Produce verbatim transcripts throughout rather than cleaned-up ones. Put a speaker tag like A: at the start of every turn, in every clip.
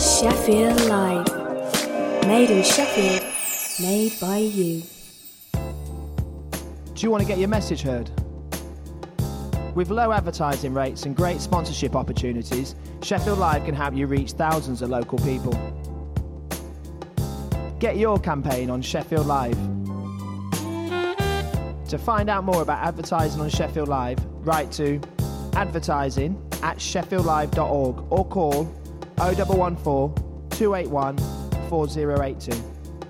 A: Sheffield Live. Made in Sheffield, made by you.
B: Do you want to get your message heard? With low advertising rates and great sponsorship opportunities, Sheffield Live can help you reach thousands of local people. Get your campaign on Sheffield Live. To find out more about advertising on Sheffield Live, write to advertising at sheffield live dot org or call oh one one four, two eight one, four oh eight two.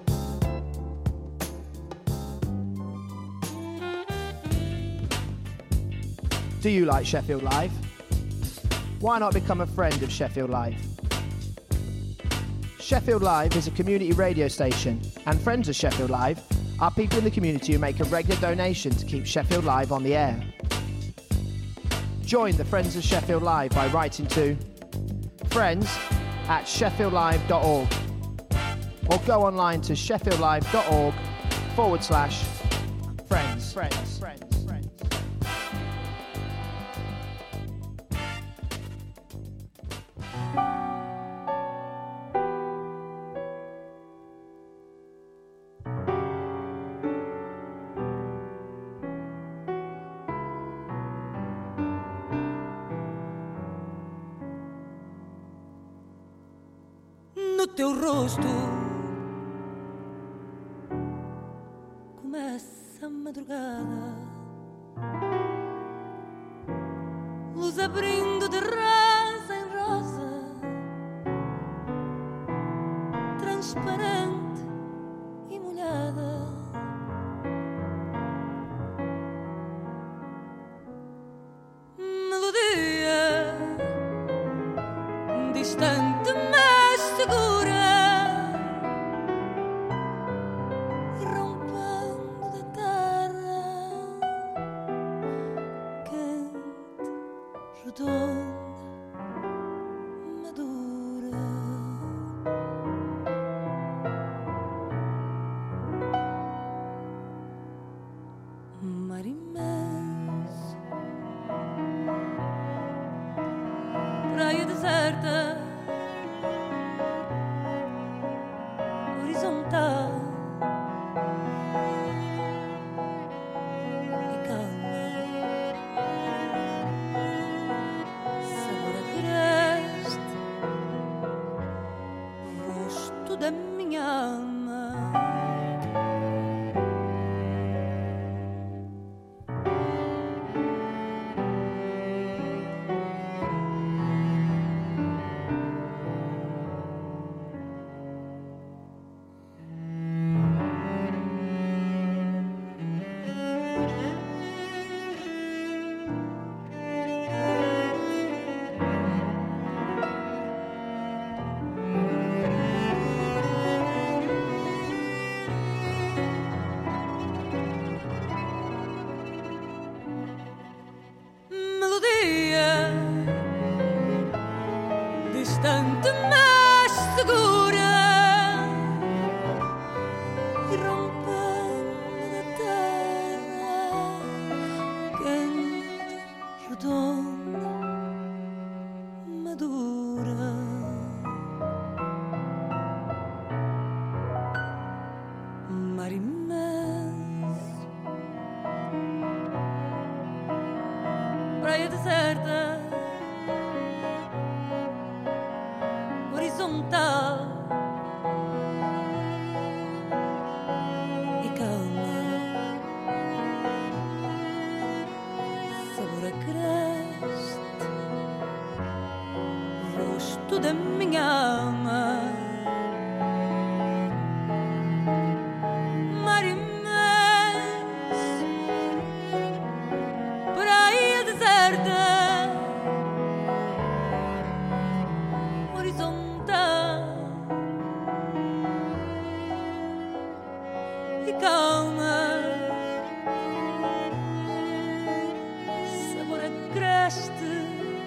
B: Do you like Sheffield Live? Why not become a friend of Sheffield Live? Sheffield Live is a community radio station, and friends of Sheffield Live are people in the community who make a regular donation to keep Sheffield Live on the air. Join the Friends of Sheffield Live by writing to friends at sheffield live dot org or go online to sheffield live dot org forward slash friends. Friends. Friends.
C: No teu rosto começa a madrugada, luz abrindo de rosa em rosa, transparente e molhada. Melodia distante, mas segura, rompendo da terra, quente, redonda, madura. Mar imenso, praia deserta, horizontal e calma, sabor agreste, rosto da minha alma. Melodia distante, mas segura, e rompendo da terra, quente, redonda, madura. Mar imenso, praia deserta, horizontal e calma, sabor agreste, rosto da minha alma. Mar imenso, praia deserta, horizontal e calma, sabor agreste,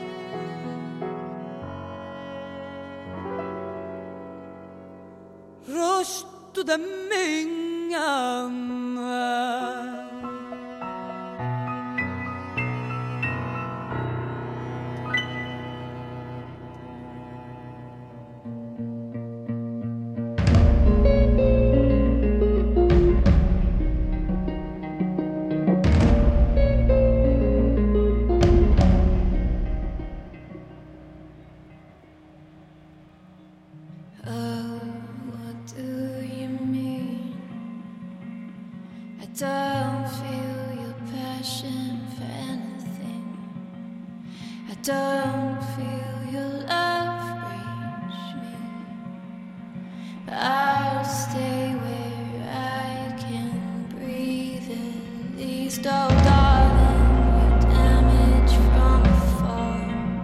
C: rosto da minha alma.
D: Oh, what do you mean? I don't feel your passion for anything. I don't feel your love reach me. But I'll stay where I can breathe at least. Oh, darling, you damage from afar.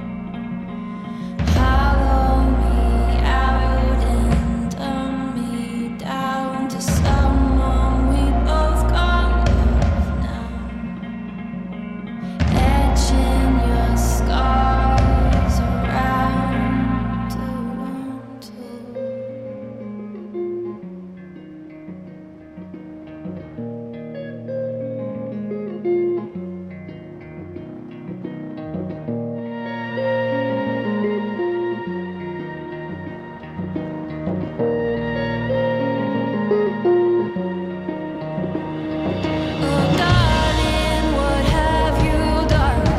D: Hollow me out and dumb me down to someone we both can't love now. Etching your scars around Toronto. Oh, darling, what have you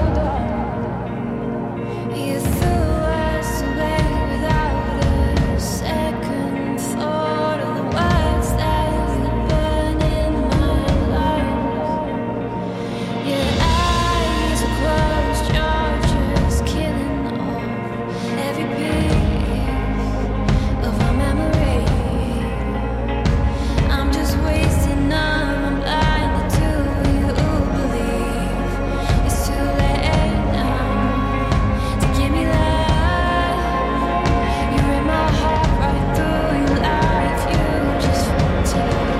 D: done? You threw us away without a second thought of the words that would burn in my lungs. Your eyes are closed, you're just killing off every piece of our memory. I'm just wasting time, I'm blinded to you believe it's too late now to give me life. You rip my heart right through your life, you just take.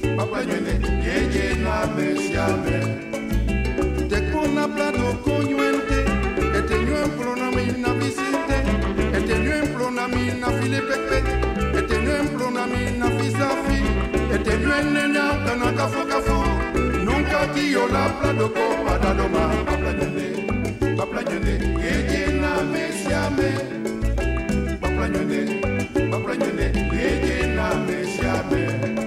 E: Te con habla do coño fili pepe etenu emplona mina fisafi etenu enenya kana kafu kafu nunca tío la pladoco para loma paplañone paplañone yeje na mesiame paplañone paplañone yeje na mesiame.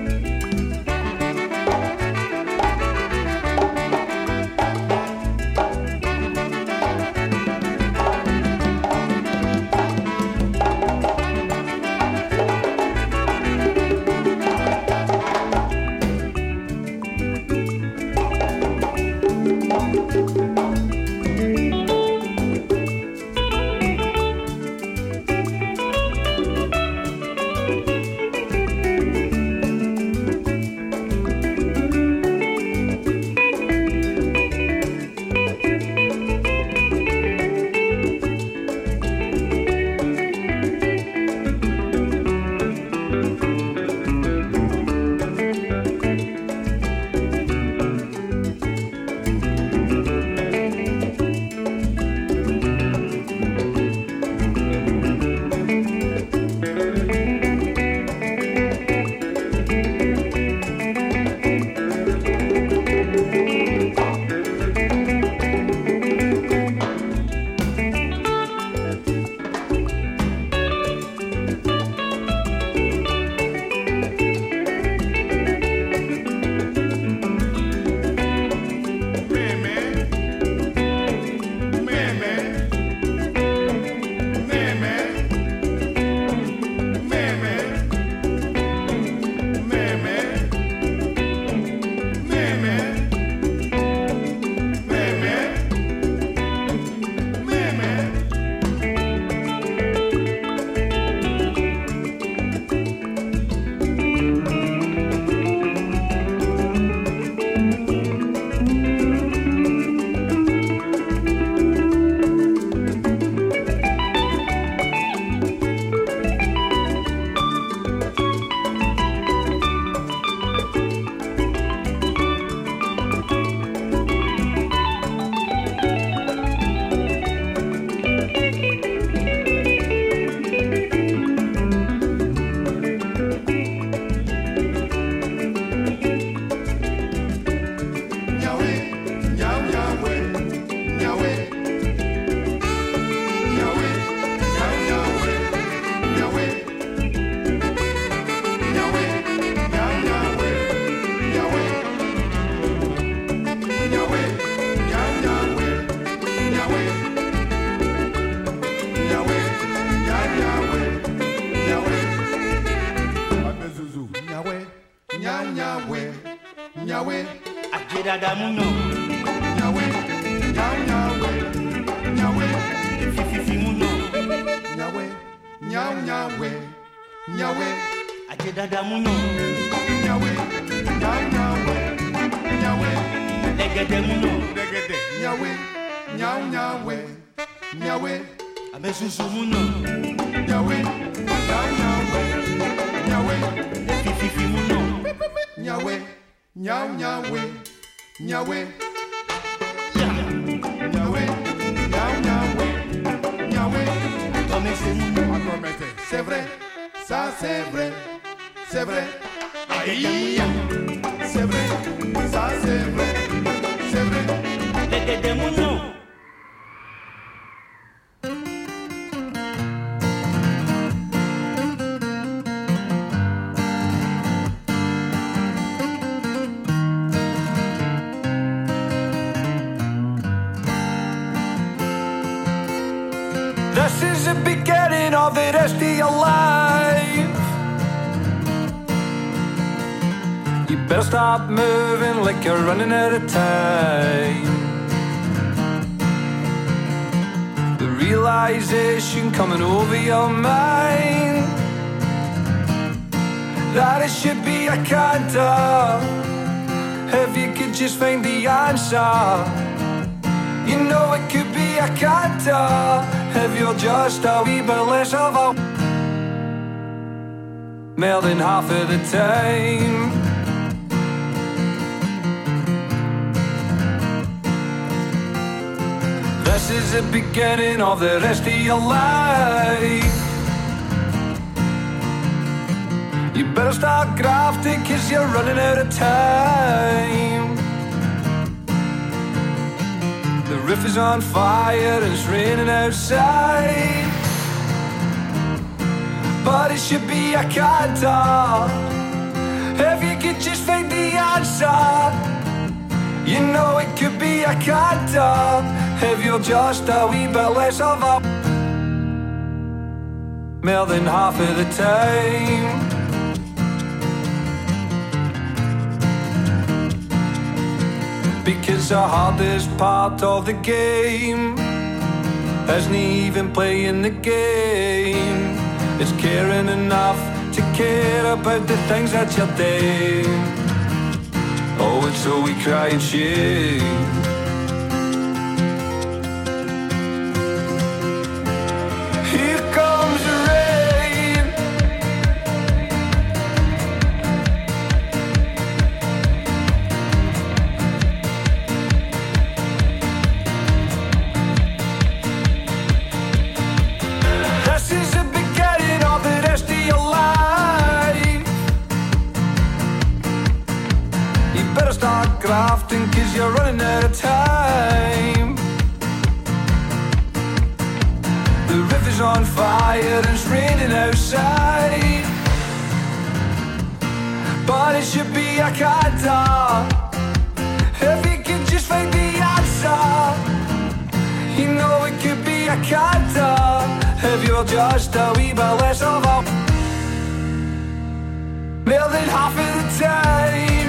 F: Damuno Nyawe Nyawe Nyawe Fifi Muno
E: Nyawe Nyawe Nyawe
F: Ajeda Damuno
E: Nyawe Nyawe Nyawe
F: Legede Muno
E: Legede Nyawe Nyawe Nyawe
F: Abesusu Muno
E: Nyawe Nyawe Nyawe
F: Fifi Muno
E: Nyawe Nyawe Nyawe, Nyawe, Nyawe, Nyawe, c'est vrai, ça c'est vrai, c'est vrai, aïe, c'est vrai, ça c'est vrai, c'est vrai.
F: Les démons.
G: This is the beginning of the rest of your life. You better stop moving like you're running out of time. The realization coming over your mind that it should be a canter. If you could just find the answer, you know it could be a canter. If you're just a wee bit less of a more than half of the time. This is the beginning of the rest of your life. You better start grafting, cause you're running out of time. The roof is on fire and it's raining outside, but it should be a canter. If you could just find the answer, you know it could be a canter. If you're just a wee bit less of a more than half of the time. Because the hardest part of the game isn't even playing the game, it's caring enough to care about the things that you're doing. Oh, it's so we cry and shame. Here comes the rain. This is the beginning of the rest of your life. You better start grafting, cause you're running out of time. The river's on fire and it's raining outside, but it should be a canter. If you could just find the answer, you know it could be a canter. If you're just a wee bit less of a more than half of the time.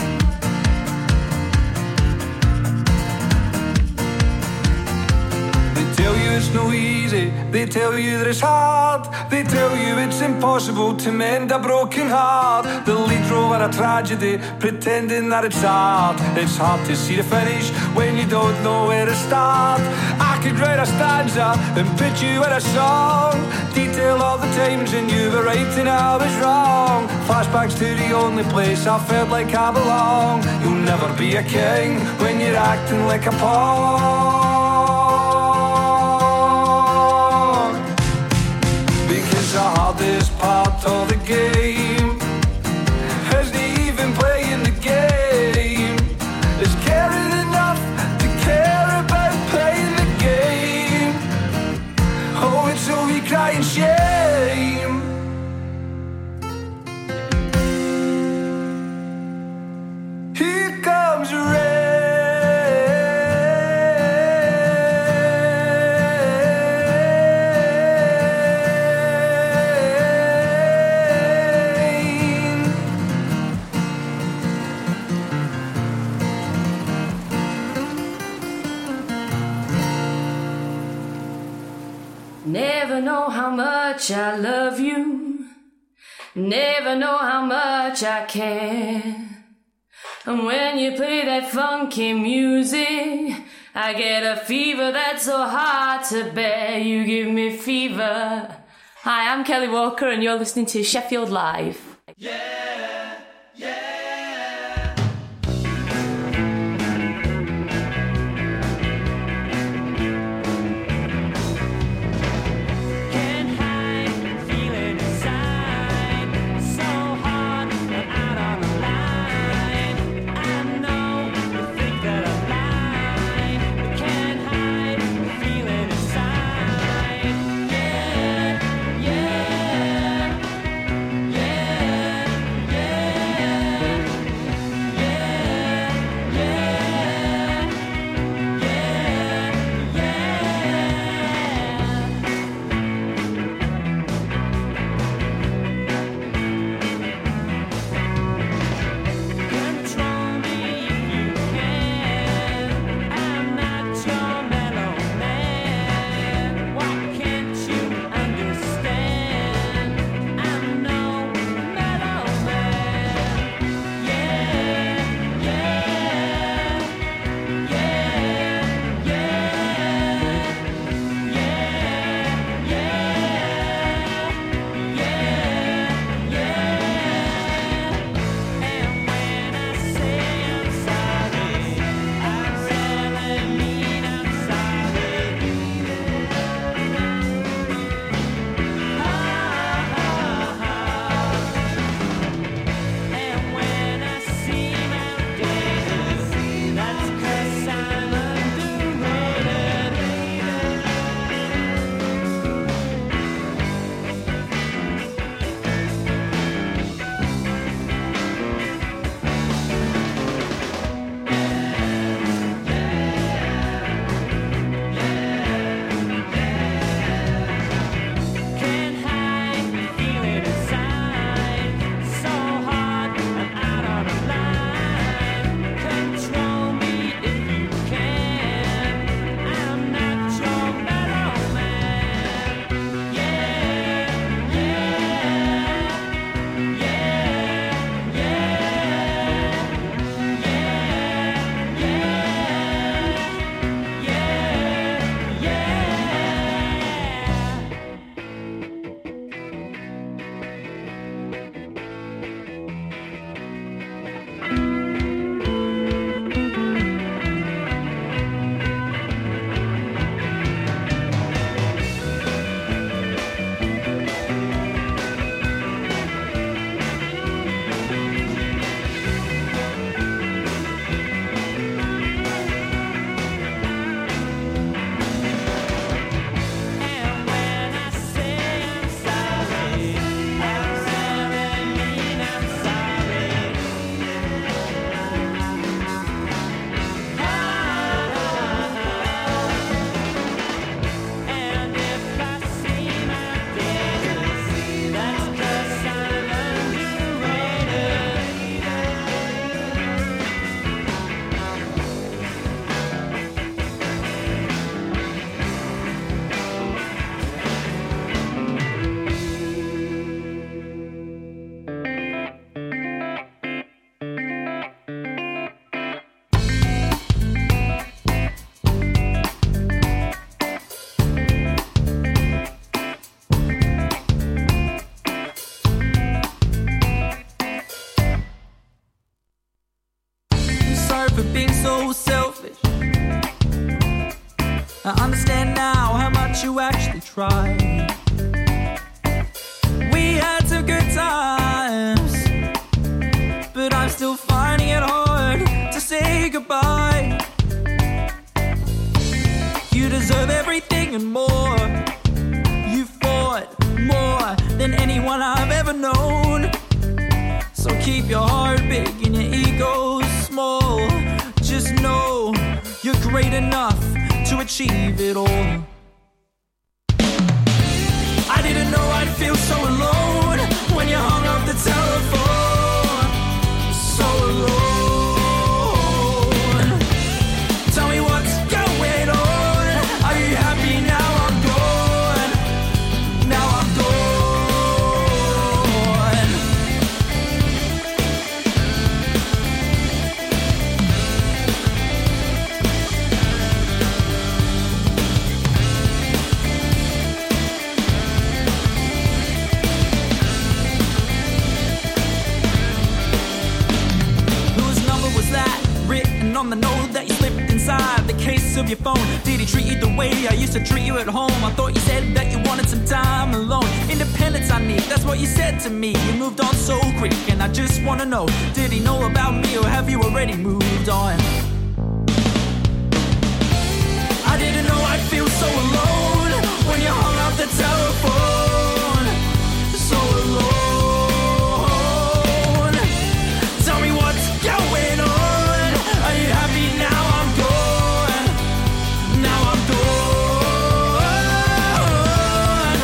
G: They tell you it's no easy, they tell you that it's hard, they tell you it's impossible to mend a broken heart. The lead role in a tragedy, pretending that it's hard. It's hard to see the finish when you don't know where to start. I could write a stanza and put you in a song, detail all the times when you were right and I was wrong. Flashbacks to the only place I felt like I belong. You'll never be a king when you're acting like a pawn. The hardest part of the game isn't even playing the game, it's caring enough to care about playing the game. Oh, it's so we cry and shame. Here comes the rain.
H: Never know how much I love you, never know how much I care. And when you play that funky music, I get a fever that's so hard to bear. You give me fever. Hi, I'm Kelly Walker and you're listening to Sheffield Live.
F: Yeah, yeah.
C: Yeah,
I: so selfish. I understand now how much you actually tried. We had some good times, but I'm still finding it hard to say goodbye. You deserve everything and more. You fought more than anyone I've ever known. So keep your heart big and your ego small. Just know you're great enough to achieve it all. I didn't know I'd feel so alone when you hung up the telephone. So alone. Tell me what's going on. Are you happy now I'm gone? Now I'm gone. On the note that you slipped inside the case of your phone. Did he treat you the way I used to treat you at home? I thought you said that you wanted some time alone. Independence I need, that's what you said to me. You moved on so quick and I just wanna know, did he know about me or have you already moved on? I didn't know I'd feel so alone when you hung up the telephone. So alone. Tell me what's going on. Are you happy now I'm gone? Now I'm gone.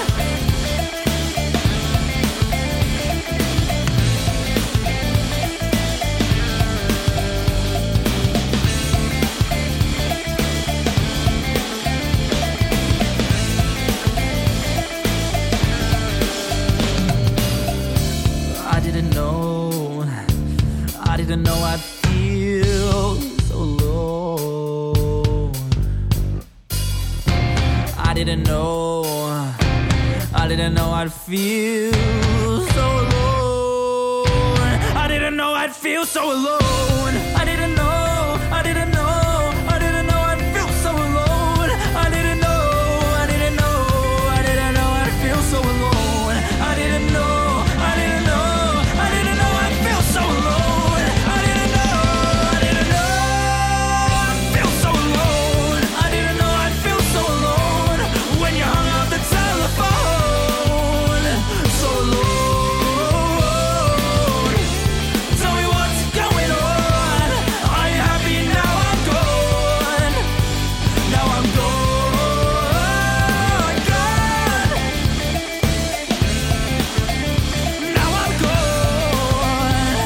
I: I didn't know, I didn't know I'd feel so alone. I didn't know, I didn't know I'd feel so alone. I didn't know I'd feel so alone. I didn't know, I didn't know, I didn't know I'd feel so alone. I didn't know, I didn't know, I didn't know I'd feel so alone. I didn't know, I didn't know, I didn't know I'd feel so alone. I didn't know, I didn't know I'd feel so alone. I didn't know I'd feel so alone when you hung up the telephone. So alone. Tell me what's going on. Are you happy now I'm gone? Now I'm gone. Gone. Now I'm gone.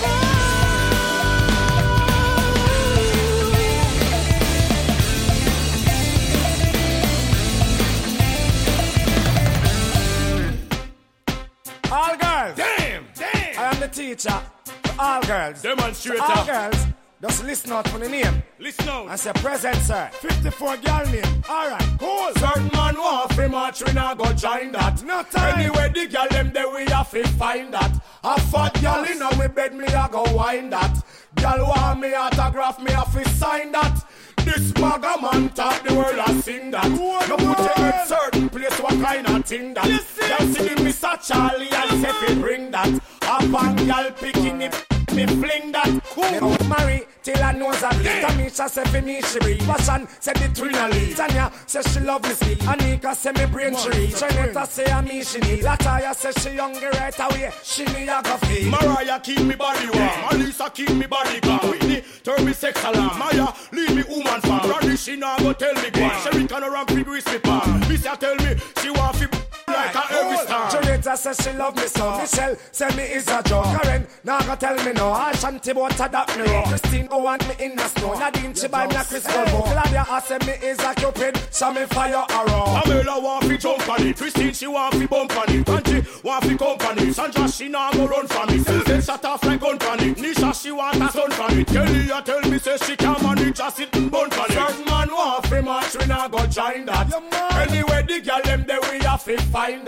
E: All girls. Damn, damn. I am the teacher. For all girls.
J: Demonstrator.
E: For all girls. Just listen out for the name.
J: Listen out.
E: I say present, sir.
J: fifty-four girl name.
E: Alright, cool.
J: Certain man want fi march, we not go join that.
E: No time.
J: Anyway, the girl them there we have to find that. A fat girl in on me bed, me a go wind that. Girl want me autograph, me have to sign that. This maga man talk the world and sing that.
E: Good
J: You put
E: word.
J: it in certain place, what kind of thing that?
E: Yes, yes.
J: Girl see the Mister Charlie and say fi bring that. A pan girl picking it, me fling that.
E: Me out marry till I knows that. Tamisha say fi me she breathe. Passion say the trinally. Tanya say she love me speak. Anika say me brain tree. Trinita say a me she need. Lataya say she hungry right away. She me a go feed.
J: Mariah keep me body warm, Alisa keep me body calm. Whitney turn me sex alarm. Maya leave me woman farm. Randy she now go tell me go. Sherry can around fi grease me palm. Missy tell me she want fi like a every star.
E: Trinita say she love me so. Michelle say me is a joke. Karen now go tell me no. Ashanti but adapt me raw. Christine go want me in the snow. Nadine she buy me a Chris Golbo. Claudia I say me is a cupid. So me fire arrow.
J: Pamela want fi jump on it. Christine she want fi bump on it. Angie want fi company. Sandra she now go run from it. Susan shut off like gun on it. Nisha she want a son from it. Kelly a tell me say she can manage just it bun on it. Certain man want fi march we now go join that. Anyway the girl them there we have fi find that. A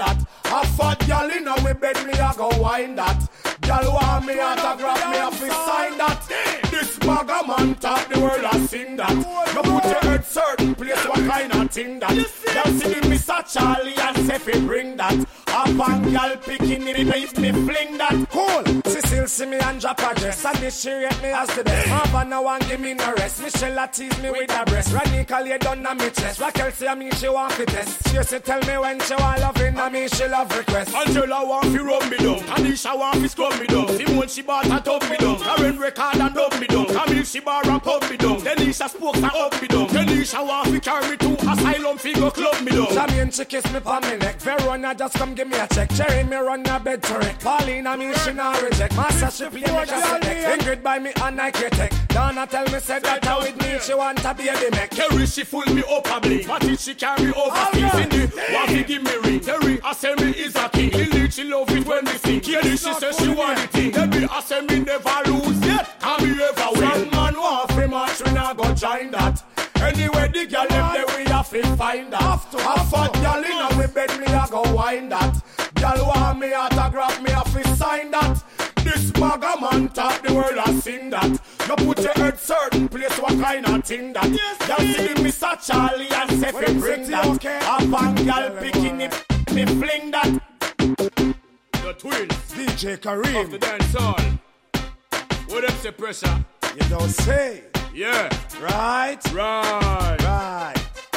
E: A fat gal in a me bed, me a go wine that. Gal want me autograph, me a fi sign that. This bag a man talk, the world a sing that. You put your head certain place, what kind of thing that? Gal see the Mister Charlie and say fi bring that. A bang gal picking it, if me fling that. Cool. Cecile see me and drop a dress, and this she rate me as the best. Havana want give me no rest. Michelle a tease me with her breast. Ranika lay down on me chest. Raquel say a me she want fi test. She say tell me when she want loving, and me she love request.
J: Angela want fi rub me down, Anisha want fi scrub me down. Simone she bought a tub me down, Karen record and dub me down. Camille she bar and pub me down, Denisha spoke and up me down. Denisha want fi carry me to asylum fi go club me down.
E: Jamie she kiss me pon me neck. Verona just come give me a check. Cherry me run a bed to wreck. Pauline a me she not reject. Master she play me just select. Ingrid by me and I critic. Donna tell me said that how with me she want a baby make.
J: Kerry she full me up a bling. Matty she carry overseas. Cindy want fi give me ring. Terry I say me is a king. Lily she love it when we sing. Kelly she say she want it. Debbie I say me never lose yet. Can me ever win.
E: Some man want fi match we not go join that. Anyway the girl left there we have to find that. A fat girl in a me bed me a go wine that. Girl want me autograph me have to sign that. This bag a man talk the world a sing that. You put your head certain place what kind of thing that. Girl see the Mister Charlie and say fi bring that. A bang girl picking it me fling that.
J: The twins
E: D J Kareem
J: of the dance hall. What them say pressure?
E: You don't say.
J: Yeah.
E: Right?
J: Right.
E: Right.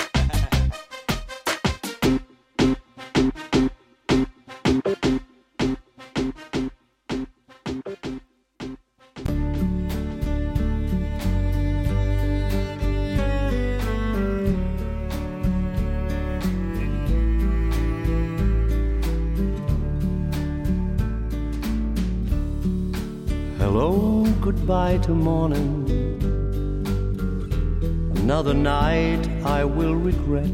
K: Hello, goodbye to morning. Another night I will regret.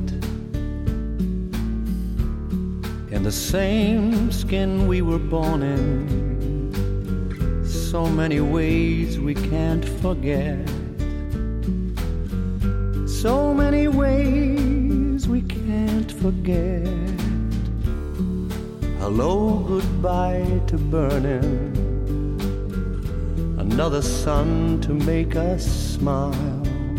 K: In the same skin we were born in, so many ways we can't forget. So many ways we can't forget. Hello, goodbye to burning. Another sun to make us smile.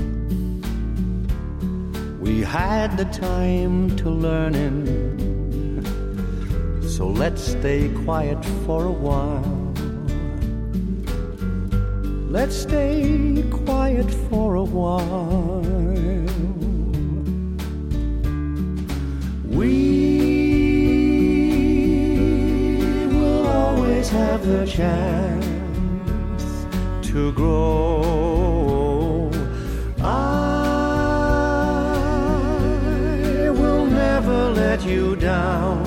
K: We had the time to learn in, so let's stay quiet for a while. Let's stay quiet for a while. We will always have the chance to grow. I will never let you down,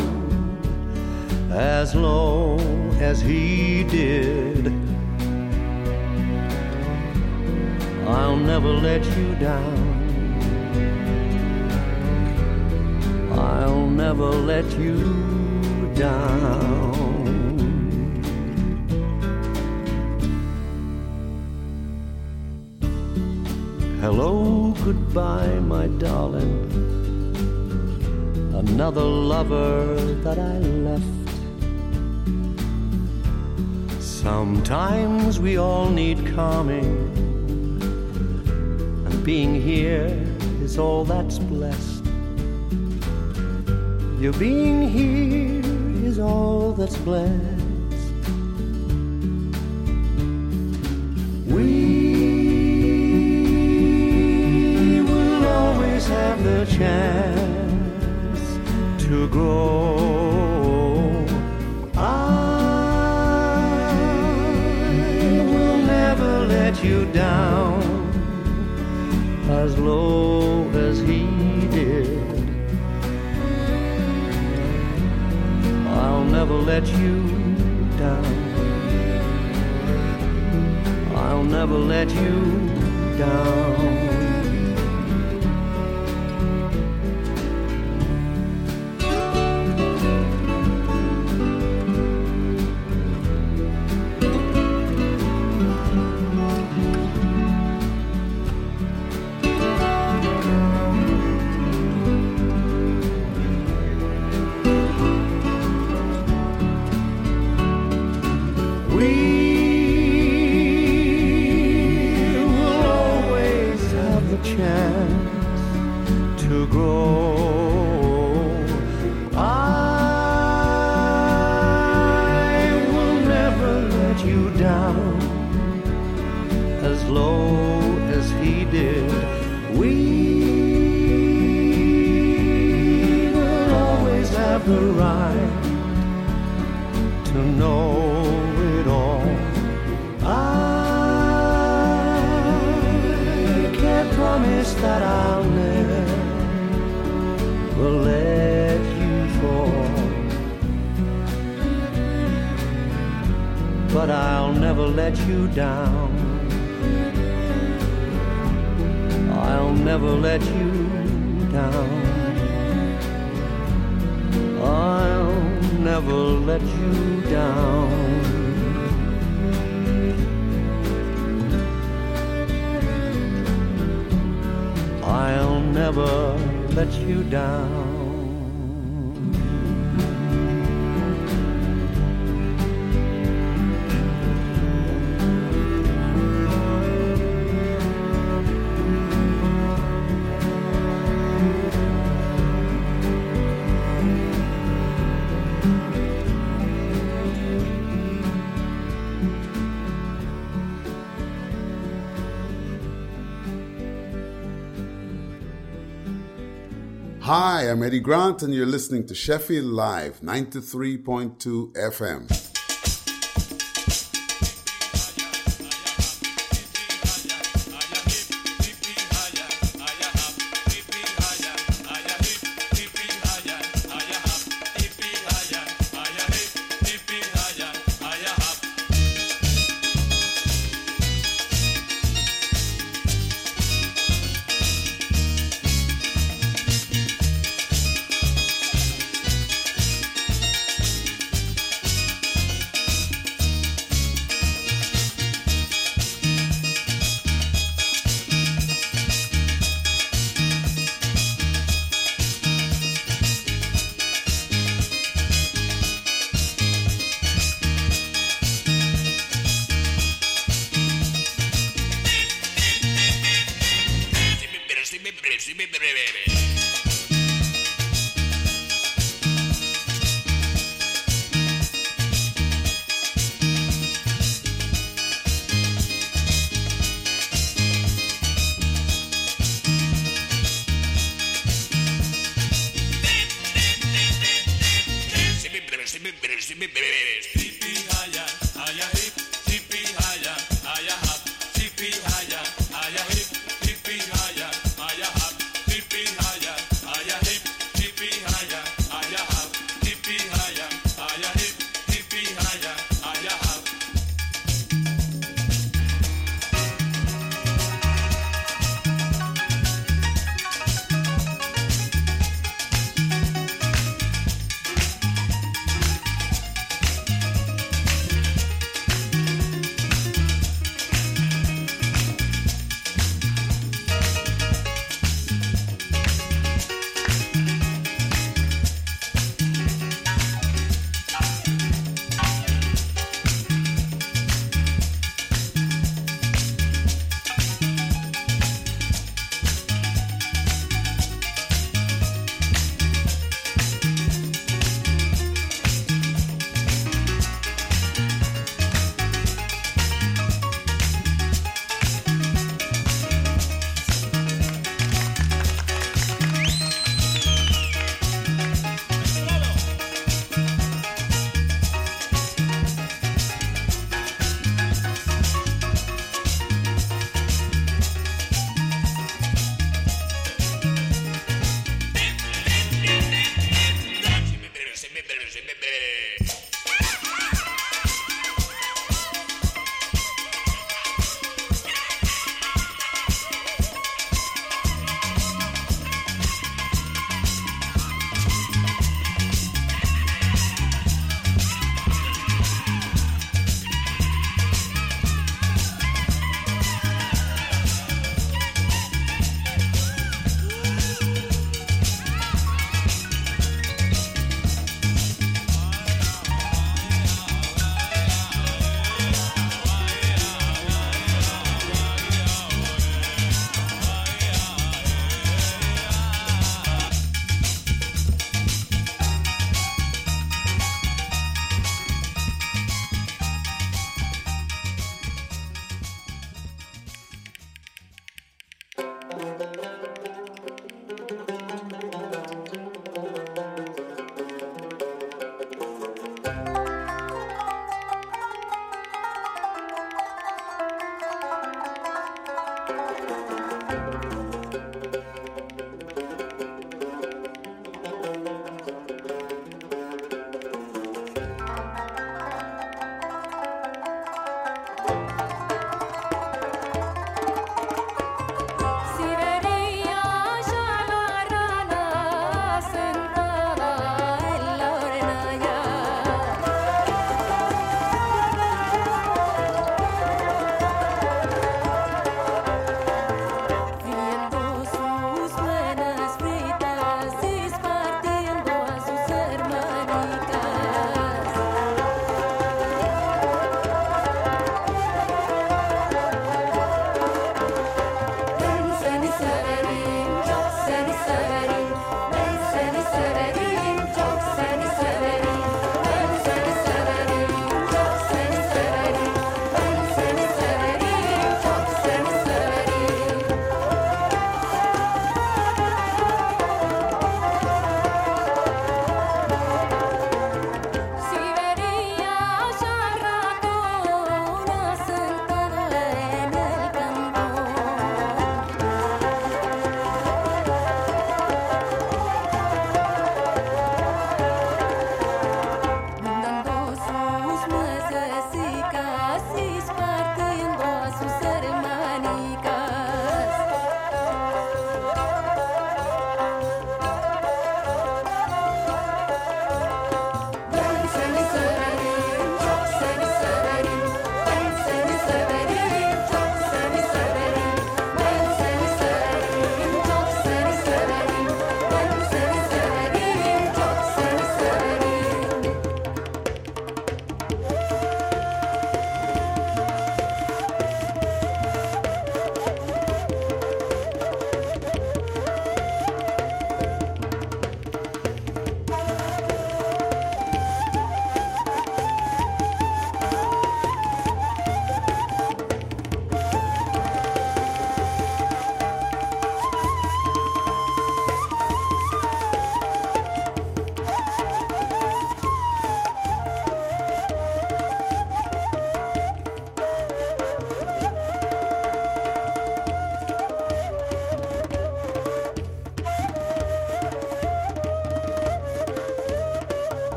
K: as low as he did. I'll never let you down. I'll never let you down. Hello, goodbye, my darling. Another lover that I left. Sometimes we all need calming, and being here is all that's blessed. Your being here is all that's blessed. We have the chance to grow. I will never let you down, as low as he did. I'll never let you down. I'll never let you down. to grow. I will never let you down, as low as he did. We will always have the right to know it all. I can't promise that I'll never let you fall, but I'll never let you down. I'll never let you down. I'll never let you down. I'll never let you down.
L: Hi, I'm Eddie Grant, and you're listening to Sheffield Live, ninety-three point two F M.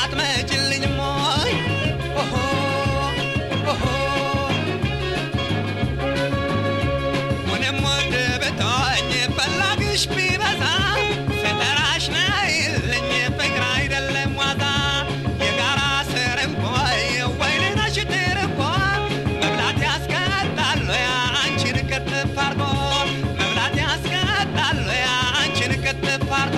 M: አትመጭልኝም ወይ ኦሆ ኦሆ ምንም ወደ በታኝ ፈላጊሽ ቢበዛ ፈጠራሽ ነይልኝ ፍቅር አይደለም ዋዛ የጋራ ስርም ቆይ ወይኔ ነሽ ትርቆ መብላት ያስቀጣል ያ አንቺን ክትፍ አርጎ መብላት ያስቀጣል ያ አንቺን ክትፍ አርጎ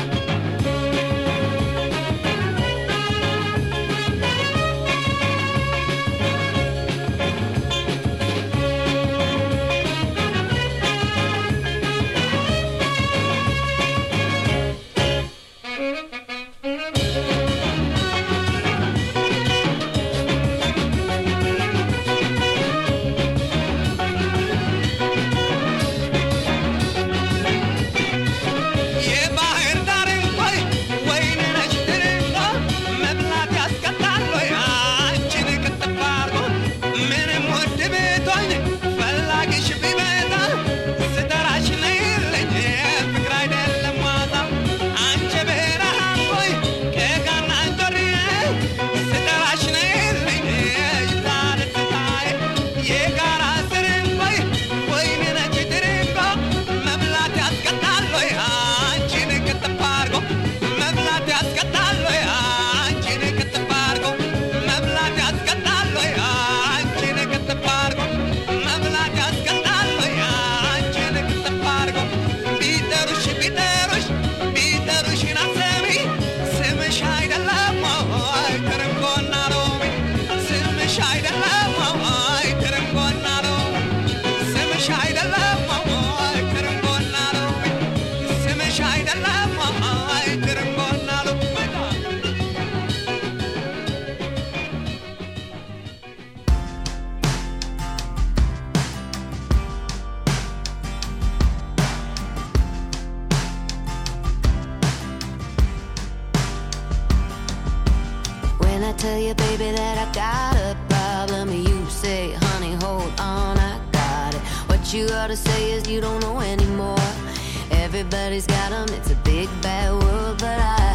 N: Tell you, baby, that I got a problem. You say, honey, hold on, I got it. What you ought to say is you don't know anymore. Everybody's got them, it's a big bad world, but I,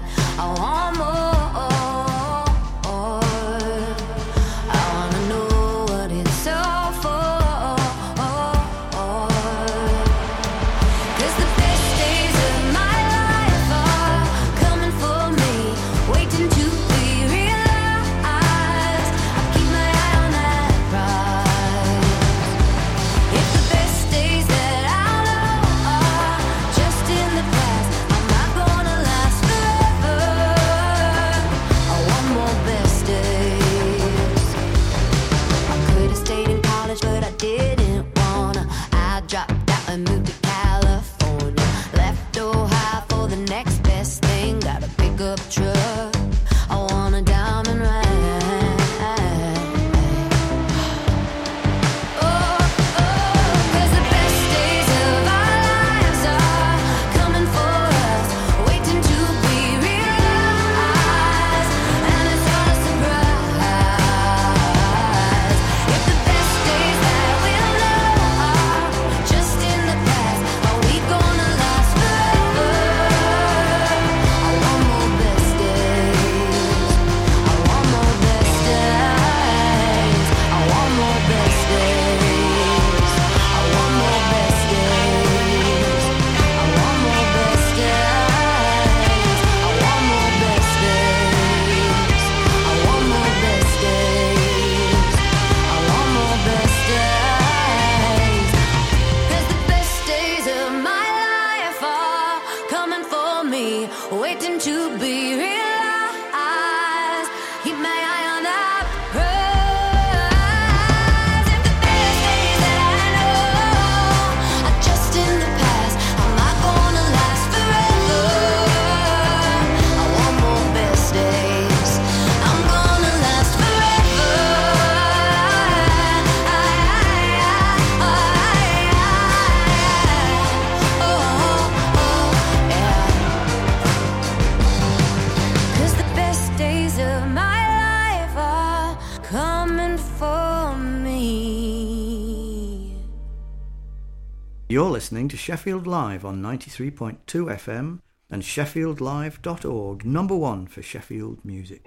N: I want more. I wanna know what it's all for. 'Cause the best days of my life are coming for me, waiting to
K: You're listening to Sheffield Live on ninety-three point two F M
O: and sheffield live dot org, number one for Sheffield music.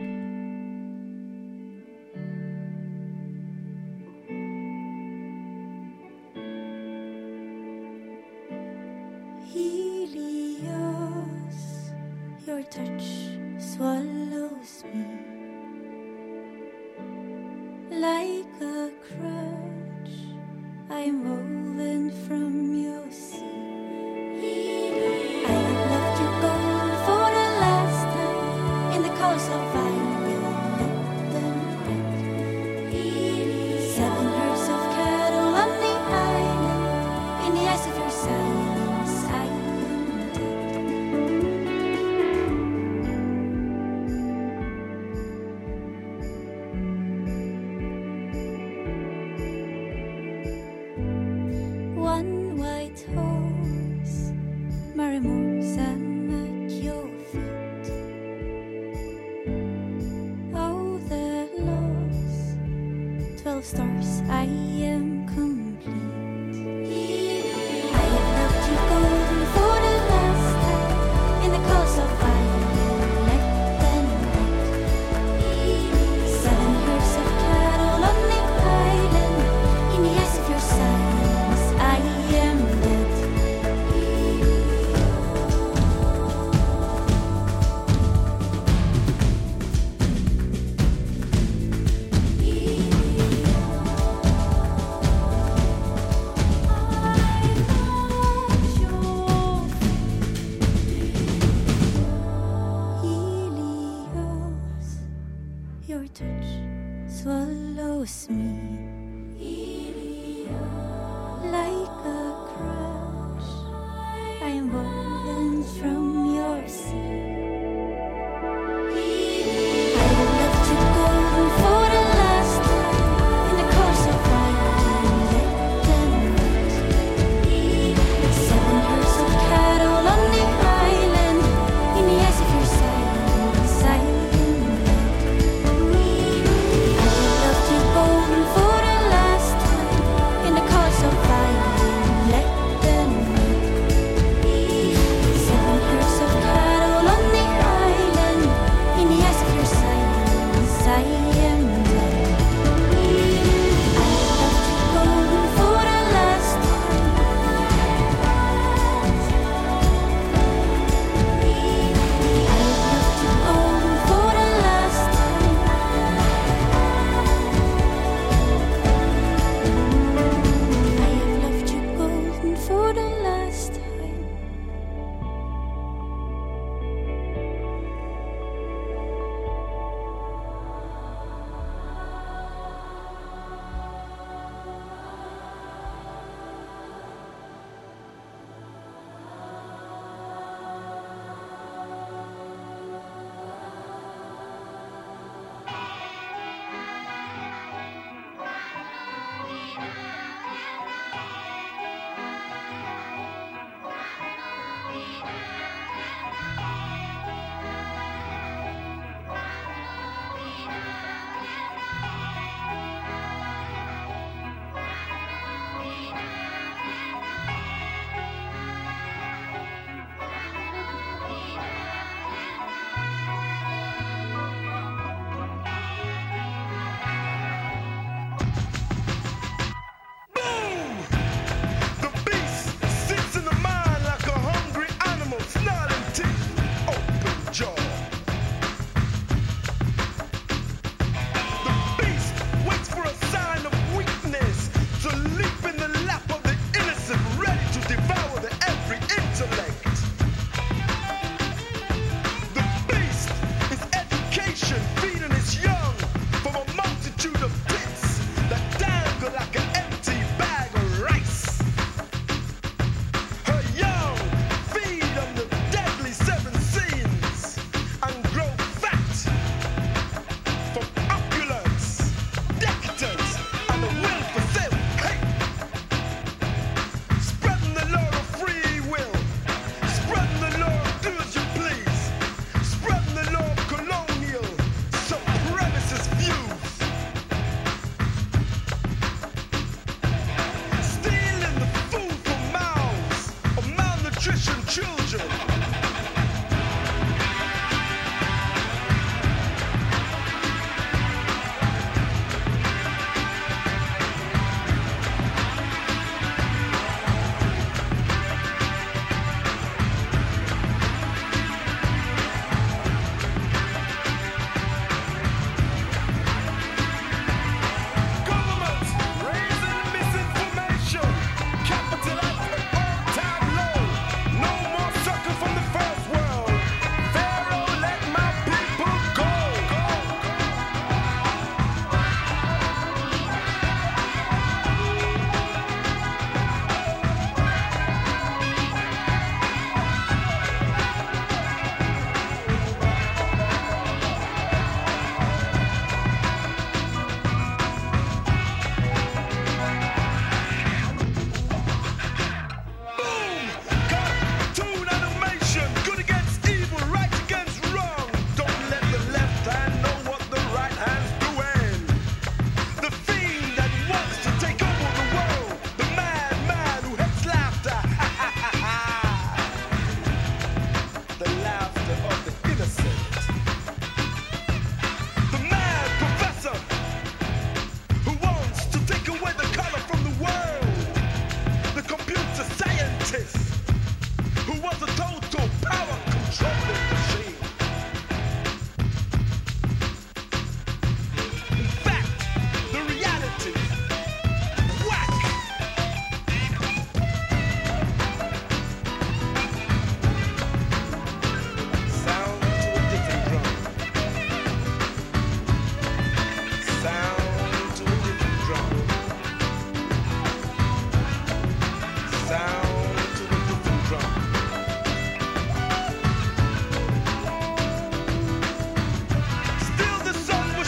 D: Helios, your touch swallows me like a crutch. I'm woven from your sea. I loved you gold for the last time in the colors of violet and red. Seven herds of cattle on the island, in the eyes of your silence I am dead. One white horse, Marimor's I'm at your feet. Oh, the loss, twelve stars, I am complete. I have loved you golden for the last time in the colors of violet and red. Seven herds of cattle on the island, in the eyes of your silence I am dead. Helios, your touch swallows me like a crutch. I am woven from your sea. I have loved you golden for the last time in the course of violet and red. Seven herds of cattle on the island, in the eyes of your silence I am dead. I have loved you golden for the last time in the course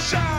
P: shout.